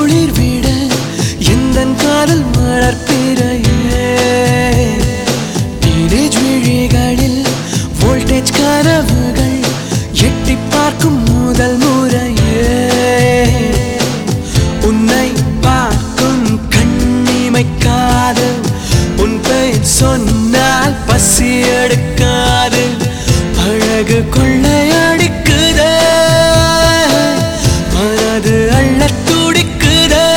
துளிர் விட எந்தன் காதல் மலர்பிறையே டீனேஜ் விழிகளில் வோல்டேஜ் கனவுகள் எட்டி பார்க்கும் முதல் முறையே உன்னை பார்க்கும் கண்ணிமைக்காது உன் பெயர் சொன்னால் பசி எடுக்காது அழகு கொள்ளையடிக்குதே மனது அள்ளத் துடிக்குதே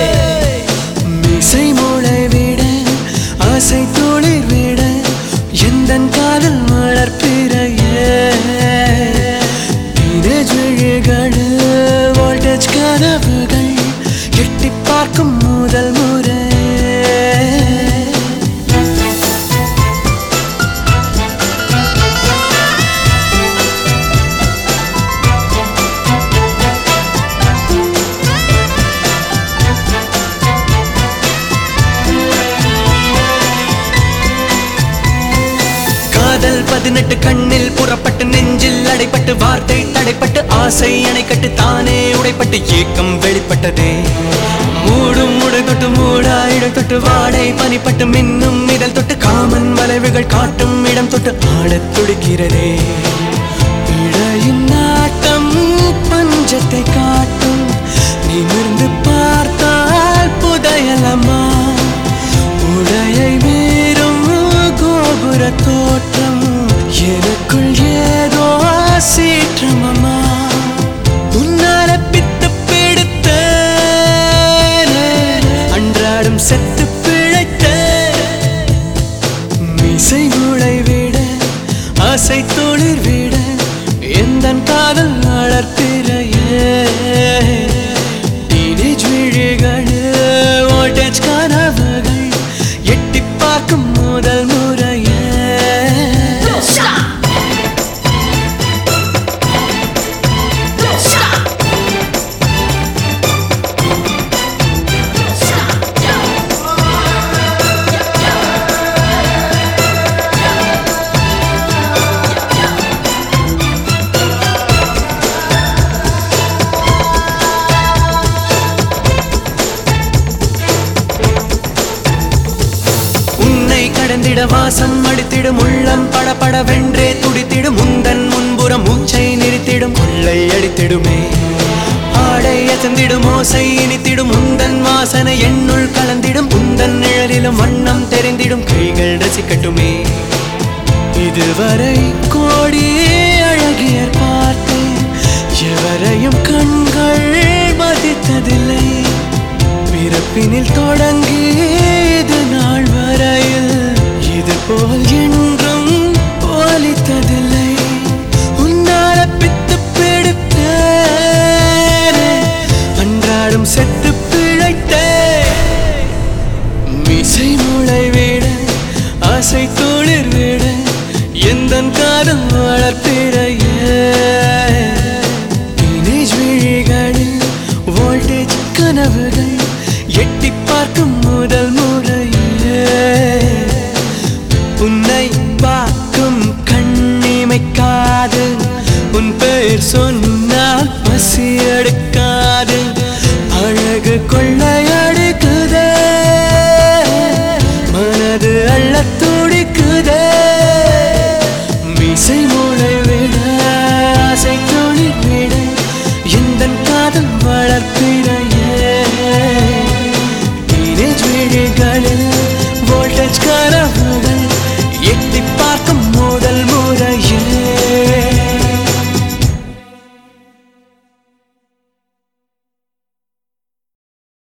மீசை மூளை விட ஆசை துளிர் விட எந்தன் காதல் மலர்பிறையே டீனேஜ் விழிகளில் வோல்டேஜ் கனவுகள் எட்டி பார்க்கும் முதல் முறை காதல் 18 கண்ணில் புறப்பட்டு நெஞ்சில் அடைப்பட்டு வார்த்தை தடைப்பட்டு ஆசை அணைக்கட்டு தானே உடைப்பட்டு ஏக்கம் வெளிப்பட்டதே மூடும் முடை தொட்டு மூடாயிடம் தொட்டு வாடை பனிப்பட்டு மின்னும் இதழ் தொட்டு காமன் வளைவுகள் காட்டும் இடம் தொட்டு ஆடத் துடிக்கிறதே இடையின் நாட்டம் பஞ்சத்தை காட்டும் நிமிர்ந்து பார்த்தால் புதையலமா உடையை மீறும் கோபுர தோற்றம் எனக்குள் ஏதோ சீற்றமம்மா உன்னால பித்து பிடித்த அன்றாடும் செத்து பிழைத்த மீசை மூளை விட ஆசை துளிர் விட எந்தன் காதல் வளர்ப்பிறையே டீனேஜ் விழிகளில் வோல்டேஜ் கனவுகள் எட்டி பார்க்கும் முதல் முறையே கடந்திட வாசம் அடித்திடும் உள்ளம் படபட வென்றே துடித்திடும் முந்தன் முன்புறம் மூச்சை நிறுத்திடும் கொள்ளை அடித்திடுமே ஆடை அசந்திடும் ஓசை இனித்திடும் முந்தன் வாசனை என்னுள் கலந்திடும் முந்தன் நிழலிலும் வண்ணம் தெரிந்திடும் கைகள் ரசிக்கட்டுமே இதுவரை கோடி அழகியர் பார்த்தேன் எவரையும் கண்கள் மதித்ததில்லை பிறப்பினில் தொடங்கி இது நாள் வரையில் இது போல் என்றும் போலித்ததில்லை உன்னால பித்து பிடித்த அன்றாடும் செத்து பிழைத்த மீசை மூளை விட ஆசை துளிர் விட எந்தன் காதல் வளர்ப்பிறையே டீனேஜ் விழிகளில் வோல்டேஜ் கனவுகள் எட்டி பார்க்கும் முதல் முறையே உன்னை பார்க்கும் கண்ணிமைக்காது உன் பெயர் சொன்னால் பசி எடுக்காது அழகு கொள்ள